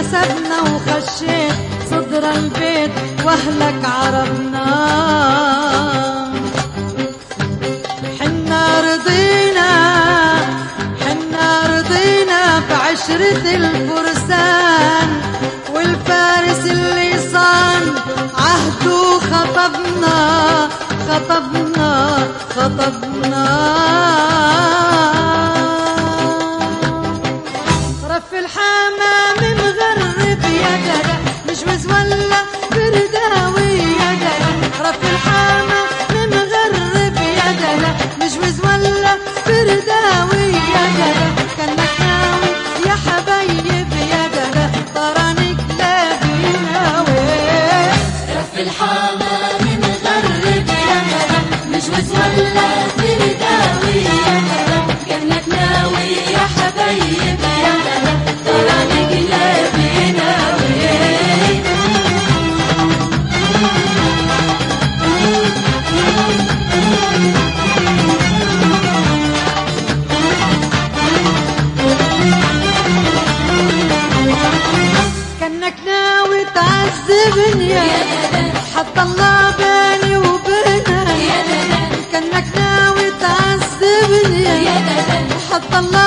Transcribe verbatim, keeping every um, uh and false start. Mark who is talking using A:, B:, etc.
A: حسبنا وخشيت صدر البيت واهلك عرفنا. حنا رضينا حنا رضينا بعشرة الفرسان والفارس اللي صان عهده خطبنا خطبنا خطبنا. رف الحمام مغرب يا جدع مجوز ولا برداوي يا جدع. رف الحمام مغرب يا جدع مجوز ولا برداوي يا جدع. كانك ناوي يا حبايب يا جدع طرانك لا بيناوي.
B: رف الحمام مغرب يا جدع مجوز ولا برداوي يا جدع. كانك ناوي يا حبايب يا جدع طرانك لا بيناوي.
A: كانك ناوي تعذبني يا حتى الله بيني وبينك. كانك ناوي تعذبني حتى الله